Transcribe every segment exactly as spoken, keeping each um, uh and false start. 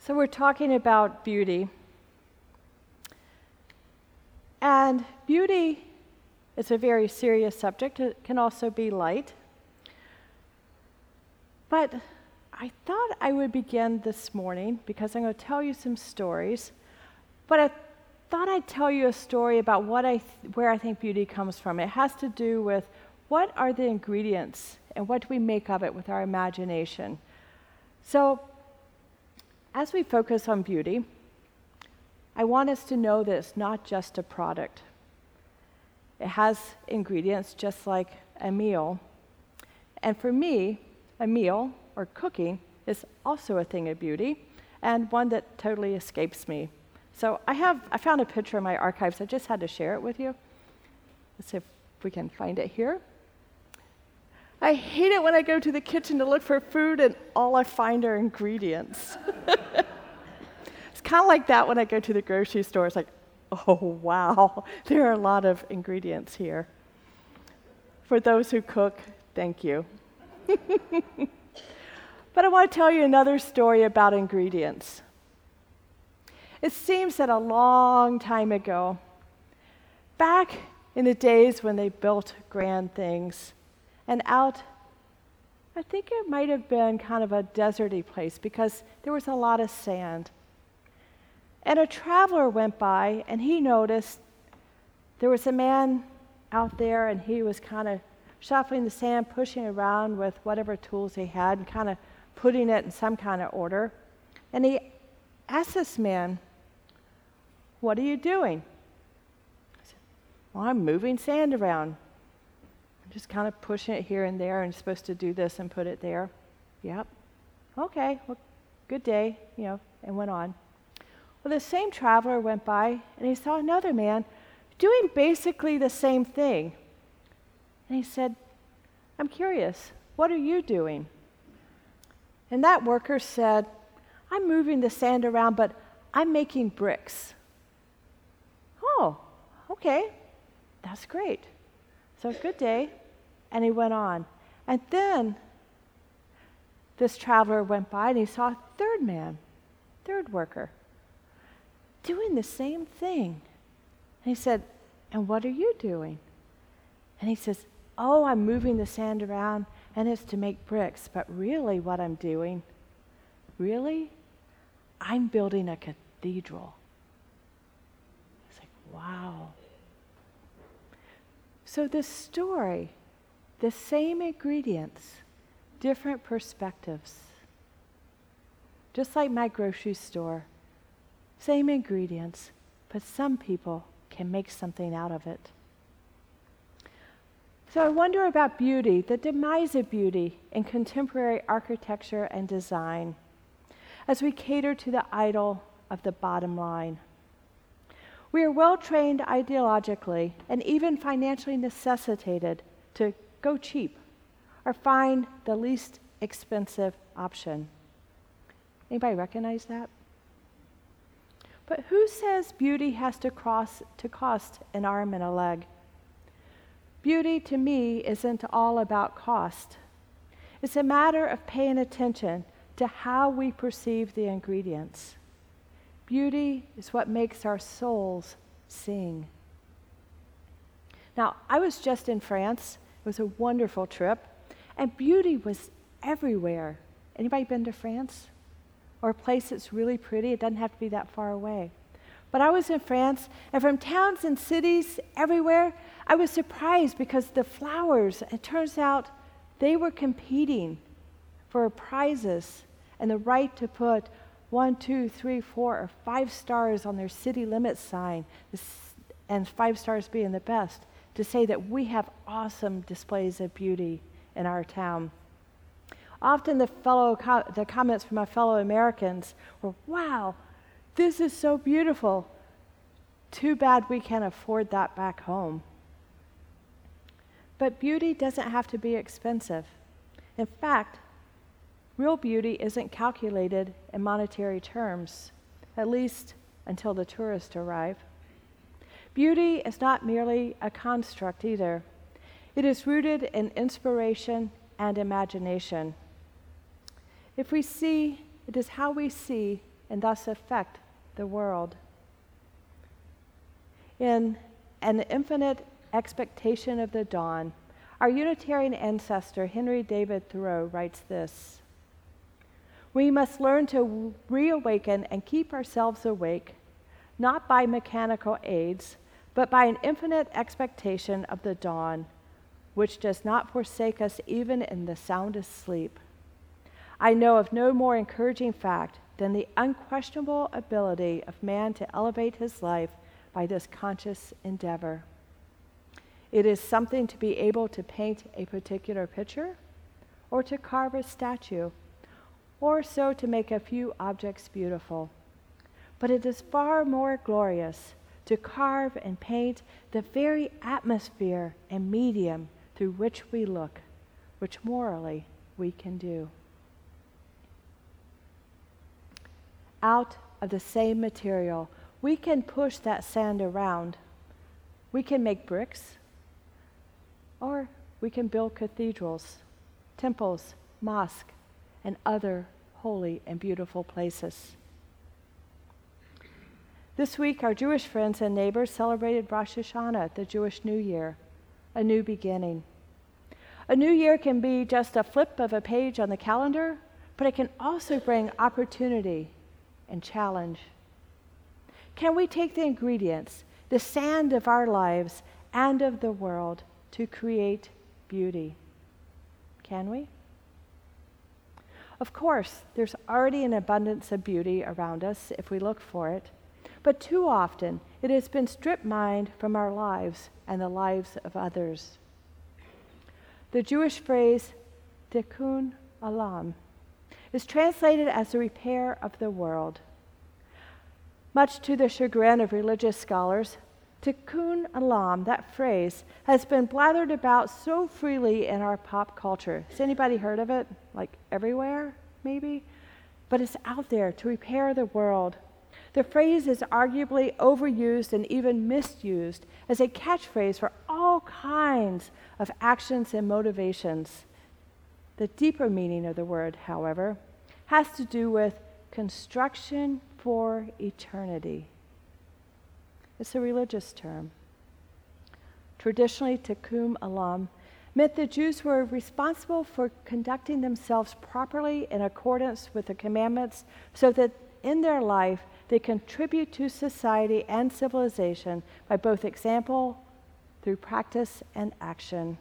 So we're talking about beauty. And beauty is a very serious subject. It can also be light. But I thought I would begin this morning because I'm going to tell you some stories. But I thought I'd tell you a story about what I th- where I think beauty comes from. It has to do with what are the ingredients and what do we make of it with our imagination. So as we focus on beauty, I want us to know that it's not just a product. It has ingredients just like a meal. And for me, a meal or cooking is also a thing of beauty and one that totally escapes me. So I have I found a picture in my archives. I just had to share it with you. Let's see if we can find it here. I hate it when I go to the kitchen to look for food and all I find are ingredients. It's kind of like that when I go to the grocery store. It's like, oh, wow, there are a lot of ingredients here. For those who cook, thank you. But I want to tell you another story about ingredients. It seems that a long time ago, back in the days when they built grand things, and out, I think it might have been kind of a deserty place because there was a lot of sand. And a traveler went by and he noticed there was a man out there and he was kind of shuffling the sand, pushing it around with whatever tools he had and kind of putting it in some kind of order. And he asked this man, "What are you doing?" I said, "Well, I'm moving sand around. I'm just kind of pushing it here and there and supposed to do this and put it there." "Yep." "Okay, well, good day," you know, and went on. Well, the same traveler went by and he saw another man doing basically the same thing. And he said, "I'm curious, what are you doing?" And that worker said, "I'm moving the sand around, but I'm making bricks." "Oh, okay, that's great. So good day." And he went on. And then this traveler went by and he saw a third man, third worker, doing the same thing. And he said, "And what are you doing?" And he says, "Oh, I'm moving the sand around and it's to make bricks, but really what I'm doing, really, I'm building a cathedral." It's like, wow. So this story, the same ingredients, different perspectives. Just like my grocery store, same ingredients, but some people can make something out of it. So I wonder about beauty, the demise of beauty in contemporary architecture and design, as we cater to the idol of the bottom line. We are well trained ideologically and even financially necessitated to go cheap or find the least expensive option. Anybody recognize that? But who says beauty has to, cross, to cost an arm and a leg? Beauty, to me, isn't all about cost. It's a matter of paying attention to how we perceive the ingredients. Beauty is what makes our souls sing. Now, I was just in France. It was a wonderful trip, and beauty was everywhere. Anybody been to France? Or a place that's really pretty? It doesn't have to be that far away. But I was in France, and from towns and cities everywhere, I was surprised because the flowers, it turns out they were competing for prizes and the right to put one, two, three, four, or five stars on their city limit sign, and five stars being the best, to say that we have awesome displays of beauty in our town. Often the fellow co- the comments from my fellow Americans were, "Wow, this is so beautiful. Too bad we can't afford that back home." But beauty doesn't have to be expensive. In fact, real beauty isn't calculated in monetary terms, at least until the tourists arrive. Beauty is not merely a construct either. It is rooted in inspiration and imagination. If we see, it is how we see and thus affect the world. In An Infinite Expectation of the Dawn, our Unitarian ancestor Henry David Thoreau writes this: "We must learn to reawaken and keep ourselves awake, not by mechanical aids, but by an infinite expectation of the dawn, which does not forsake us even in the soundest sleep. I know of no more encouraging fact than the unquestionable ability of man to elevate his life by this conscious endeavor. It is something to be able to paint a particular picture, or to carve a statue, or so to make a few objects beautiful. But it is far more glorious to carve and paint the very atmosphere and medium through which we look, which morally we can do." Out of the same material, we can push that sand around. We can make bricks, or we can build cathedrals, temples, mosques, and other holy and beautiful places. This week, our Jewish friends and neighbors celebrated Rosh Hashanah, the Jewish New Year, a new beginning. A new year can be just a flip of a page on the calendar, but it can also bring opportunity and challenge. Can we take the ingredients, the sand of our lives and of the world, to create beauty? Can we? Of course, there's already an abundance of beauty around us if we look for it, but too often it has been stripped mined from our lives and the lives of others. The Jewish phrase, tikkun olam, is translated as the repair of the world. Much to the chagrin of religious scholars, tikkun olam, that phrase, has been blathered about so freely in our pop culture. Has anybody heard of it? Like everywhere, maybe? But it's out there to repair the world. The phrase is arguably overused and even misused as a catchphrase for all kinds of actions and motivations. The deeper meaning of the word, however, has to do with construction for eternity. It's a religious term. Traditionally, tikkun olam meant the Jews were responsible for conducting themselves properly in accordance with the commandments so that in their life they contribute to society and civilization by both example, through practice, and action.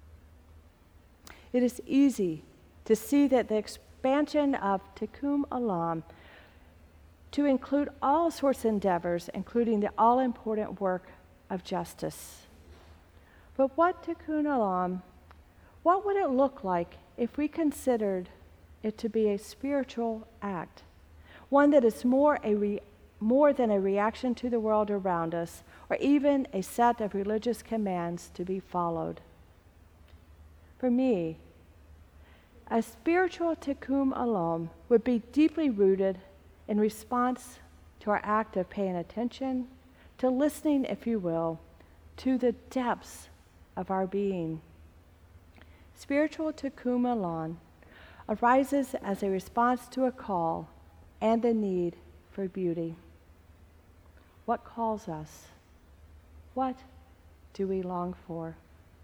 It is easy to see that the expansion of tikkun olam to include all sorts of endeavors, including the all-important work of justice. But what tikkun olam, what would it look like if we considered it to be a spiritual act, one that is more a re, more than a reaction to the world around us, or even a set of religious commands to be followed? For me, a spiritual tikkun olam would be deeply rooted in response to our act of paying attention, to listening, if you will, to the depths of our being. Spiritual tikkun olam arises as a response to a call and the need for beauty. What calls us? What do we long for?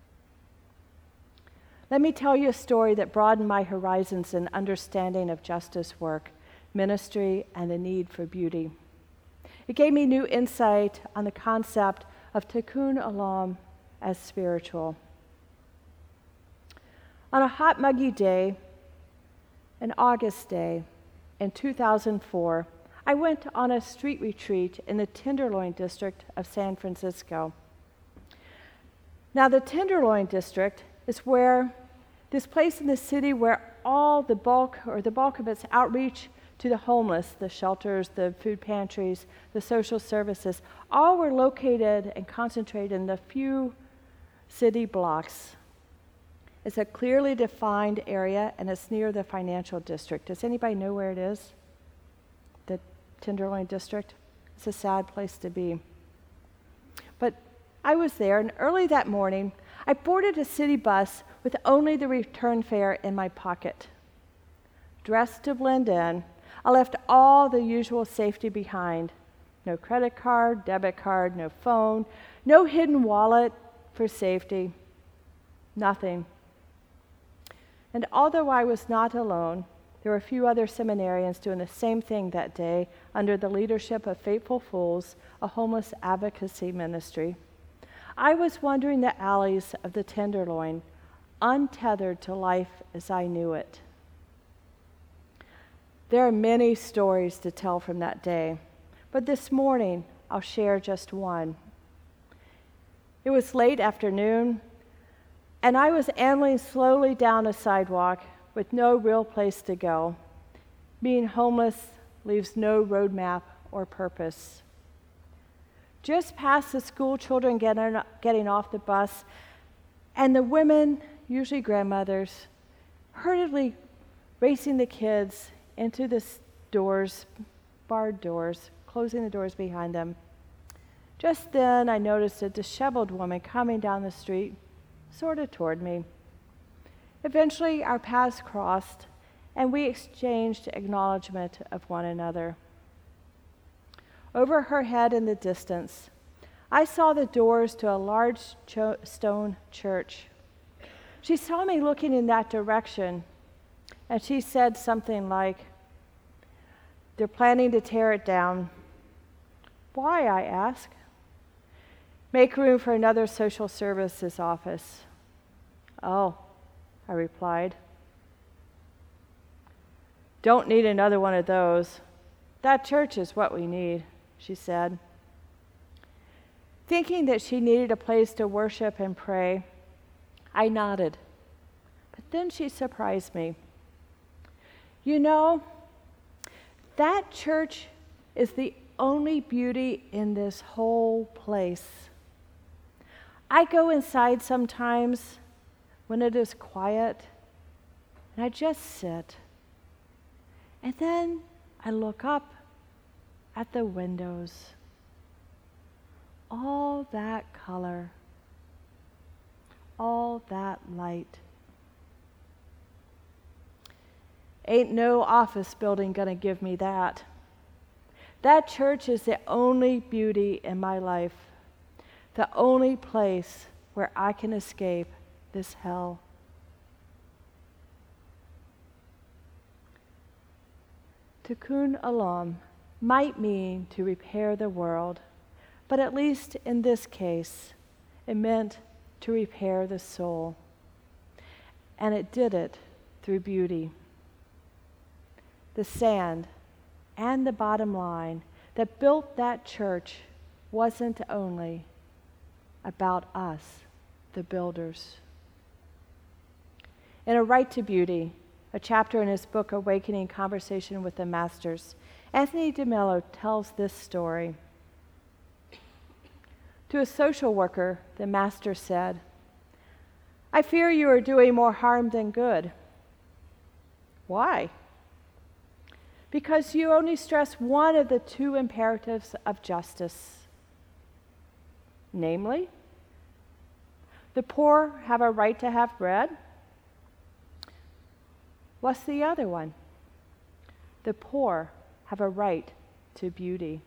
Let me tell you a story that broadened my horizons in understanding of justice work, ministry, and the need for beauty. It gave me new insight on the concept of tikkun olam as spiritual. On a hot, muggy day, an August day in two thousand four, I went on a street retreat in the Tenderloin district of San Francisco. Now, the Tenderloin district is where this place in the city where all the bulk or the bulk of its outreach to the homeless, the shelters, the food pantries, the social services, all were located and concentrated in the few city blocks. It's a clearly defined area, and it's near the financial district. Does anybody know where it is? The Tenderloin district? It's a sad place to be. But I was there, and early that morning, I boarded a city bus with only the return fare in my pocket. Dressed to blend in, I left all the usual safety behind. No credit card, debit card, no phone, no hidden wallet for safety. Nothing. And although I was not alone, there were a few other seminarians doing the same thing that day under the leadership of Faithful Fools, a homeless advocacy ministry. I was wandering the alleys of the Tenderloin, untethered to life as I knew it. There are many stories to tell from that day, but this morning I'll share just one. It was late afternoon, and I was ambling slowly down a sidewalk with no real place to go. Being homeless leaves no roadmap or purpose. Just past the school children getting, getting off the bus, and the women, usually grandmothers, hurriedly racing the kids into the doors, barred doors, closing the doors behind them. Just then, I noticed a disheveled woman coming down the street, sort of toward me. Eventually, our paths crossed, and we exchanged acknowledgement of one another. Over her head in the distance, I saw the doors to a large cho- stone church. She saw me looking in that direction, and she said something like, "They're planning to tear it down." "Why?" I asked. "Make room for another social services office." "Oh," I replied. "Don't need another one of those. That church is what we need," she said. Thinking that she needed a place to worship and pray, I nodded. But then she surprised me. "You know, that church is the only beauty in this whole place. I go inside sometimes when it is quiet, and I just sit. And then I look up at the windows. All that color, all that light. Ain't no office building gonna give me that. That church is the only beauty in my life, the only place where I can escape this hell." Tikkun olam might mean to repair the world, but at least in this case, it meant to repair the soul. And it did it through beauty. The sand and the bottom line that built that church wasn't only about us, the builders. In A Right to Beauty, a chapter in his book Awakening Conversation with the Masters, Anthony DeMello tells this story. To a social worker, the master said, "I fear you are doing more harm than good." "Why?" "Because you only stress one of the two imperatives of justice. Namely, the poor have a right to have bread. What's the other one? The poor have a right to beauty."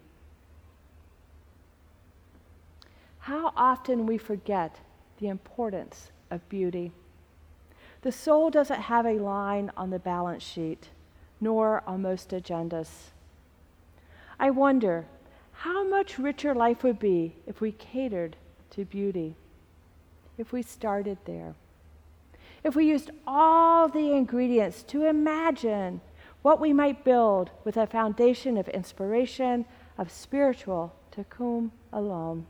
How often we forget the importance of beauty. The soul doesn't have a line on the balance sheet, nor on most agendas. I wonder how much richer life would be if we catered to beauty, if we started there, if we used all the ingredients to imagine what we might build with a foundation of inspiration, of spiritual tikkun olam.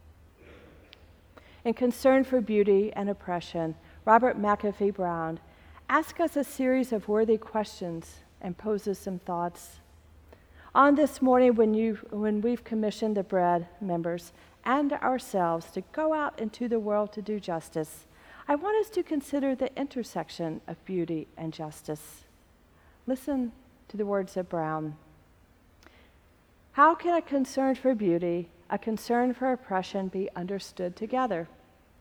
In Concern for Beauty and Oppression, Robert McAfee Brown asks us a series of worthy questions and poses some thoughts. On this morning, when, you, when we've commissioned the Bread members and ourselves to go out into the world to do justice, I want us to consider the intersection of beauty and justice. Listen to the words of Brown. How can a concern for beauty, a concern for oppression be understood together?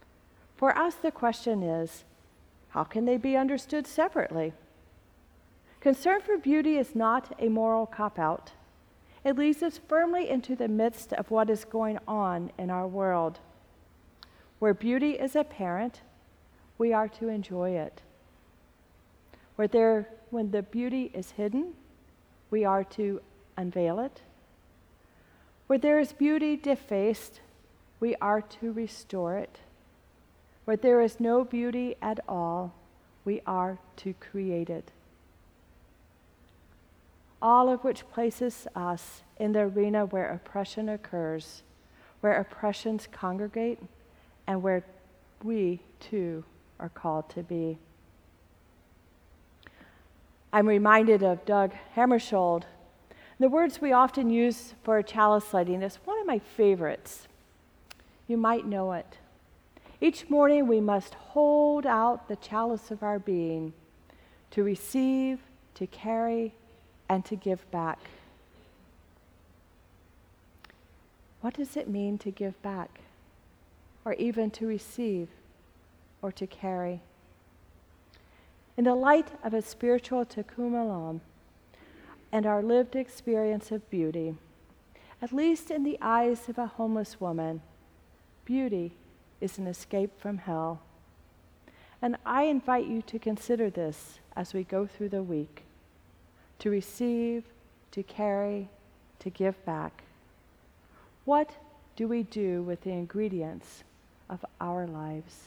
For us, the question is, how can they be understood separately? Concern for beauty is not a moral cop-out. It leads us firmly into the midst of what is going on in our world. Where beauty is apparent, we are to enjoy it. Where there, when the beauty is hidden, we are to unveil it. Where there is beauty defaced, we are to restore it. Where there is no beauty at all, we are to create it. All of which places us in the arena where oppression occurs, where oppressions congregate, and where we, too, are called to be. I'm reminded of Doug Hammarskjöld. The words we often use for chalice lighting is one of my favorites. You might know it. Each morning we must hold out the chalice of our being to receive, to carry, and to give back. What does it mean to give back, or even to receive, or to carry? In the light of a spiritual tikkun olam and our lived experience of beauty, at least in the eyes of a homeless woman, beauty is an escape from hell. And I invite you to consider this as we go through the week. To receive, to carry, to give back. What do we do with the ingredients of our lives?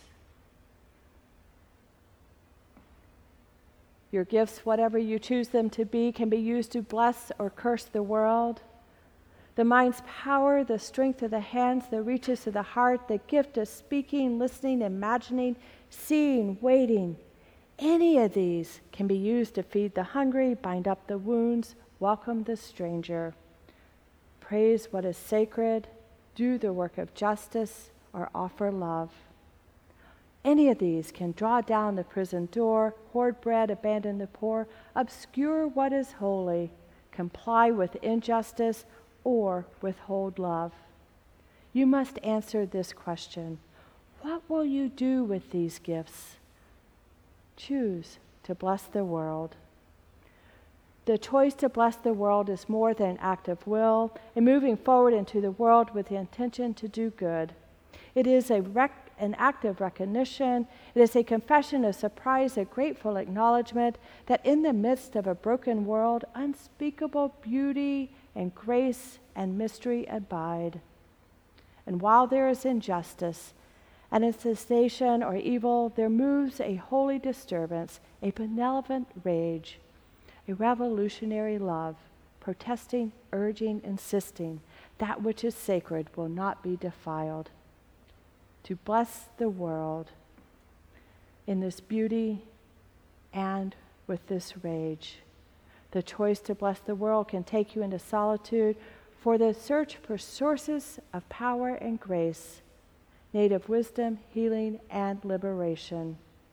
Your gifts, whatever you choose them to be, can be used to bless or curse the world. The mind's power, the strength of the hands, the reaches of the heart, the gift of speaking, listening, imagining, seeing, waiting. Any of these can be used to feed the hungry, bind up the wounds, welcome the stranger, praise what is sacred, do the work of justice, or offer love. Any of these can draw down the prison door, hoard bread, abandon the poor, obscure what is holy, comply with injustice, or withhold love. You must answer this question: what will you do with these gifts? Choose to bless the world. The choice to bless the world is more than an act of will and moving forward into the world with the intention to do good. It is a rec- an act of recognition. It is a confession of surprise, a grateful acknowledgement that in the midst of a broken world, unspeakable beauty and grace and mystery abide. And while there is injustice, and infestation or evil, there moves a holy disturbance, a benevolent rage, a revolutionary love, protesting, urging, insisting, that which is sacred will not be defiled. To bless the world in this beauty and with this rage. The choice to bless the world can take you into solitude for the search for sources of power and grace, native wisdom, healing, and liberation.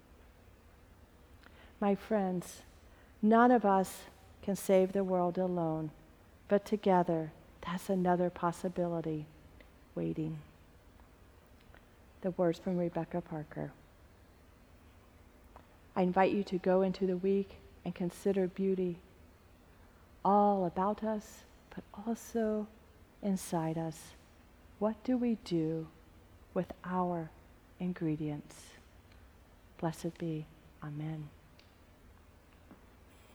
My friends, none of us can save the world alone, but together, that's another possibility waiting. The words from Rebecca Parker. I invite you to go into the week and consider beauty all about us, but also inside us. What do we do with our ingredients? Blessed be. Amen.